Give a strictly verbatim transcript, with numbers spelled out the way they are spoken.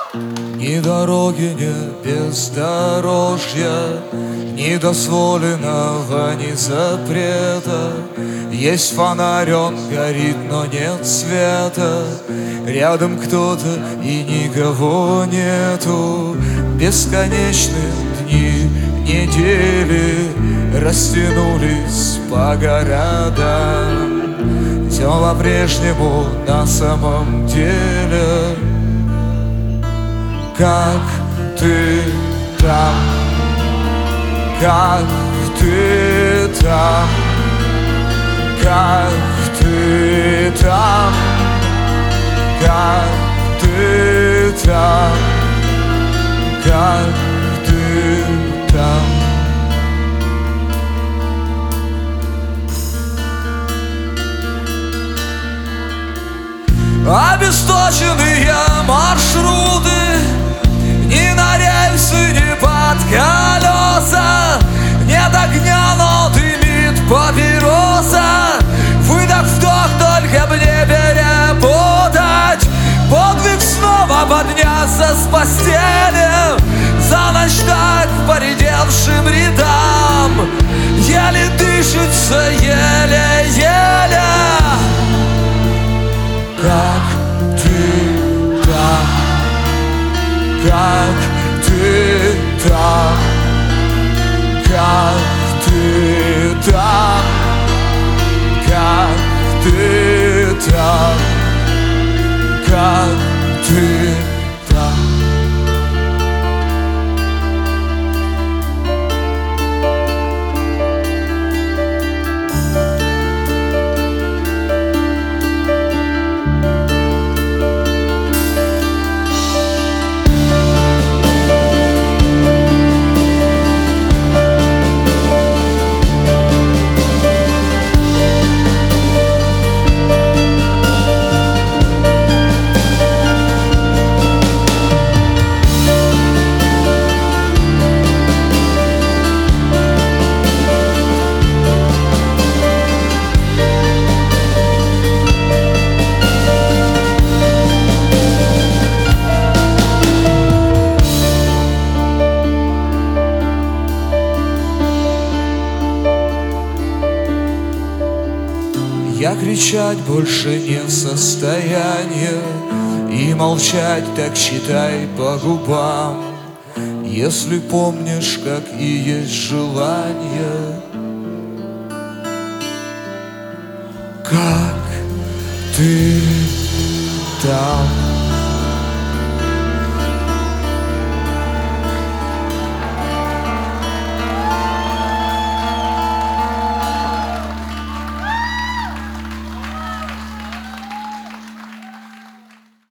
Ни дороги, ни бездорожья, ни дозволенного, ни запрета. Есть фонарь, он горит, но нет света. Рядом кто-то и никого нету. Бесконечные дни, недели растянулись по городам. Все по-прежнему на самом деле. Как ты там? Как ты там? Как ты там? Как ты там? Как ты там? Обесточенные маршруты, ни на рельсы, ни под колеса. Нет огня, но дымит папироса. Выдох-вдох, только б не перепутать. Подвиг снова подняться с постели, за ночь так поредевшим рядам. Еле дышится, еле-еле. Как ты там? Как ты там? Как ты там? Как ты там? Как ты там? Я кричать больше не в состоянии, и молчать так читай по губам. Если помнишь, как и есть желание. Как ты там?